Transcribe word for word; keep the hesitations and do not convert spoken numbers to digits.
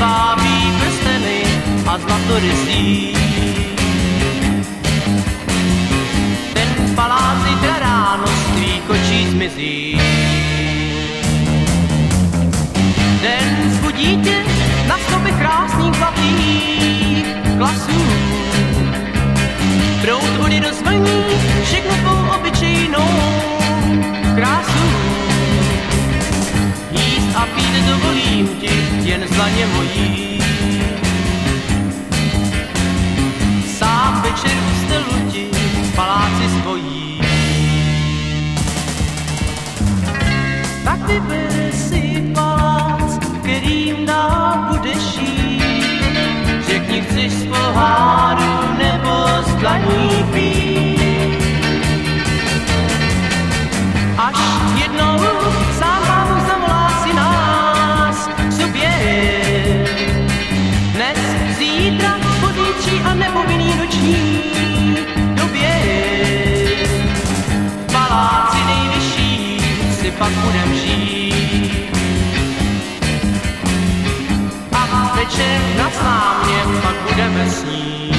vábí prsteny a zlatorysí. Ten palác zítra ráno z tvých očí zmizí. Den zbudí tě na sobě krásných zlatých klasů. Proud vody dozvlní všechno tvou obyčejnou krásu. Jíst a pít dovolím ti jen zlaně mojí. Sám večer u stelu ti v paláci spojí. Tak vyber si palác, kterým dál budeš žít. Řekni, chceš z poháru nebo z dlaní pít. Až jednou sám Pán zavolá si nás k sobě. Dnes, zítra, pozítří a nebo v jiný noční době. V paláci nejvyšší si pak budem žít. A večer na slámě pak budeme snít.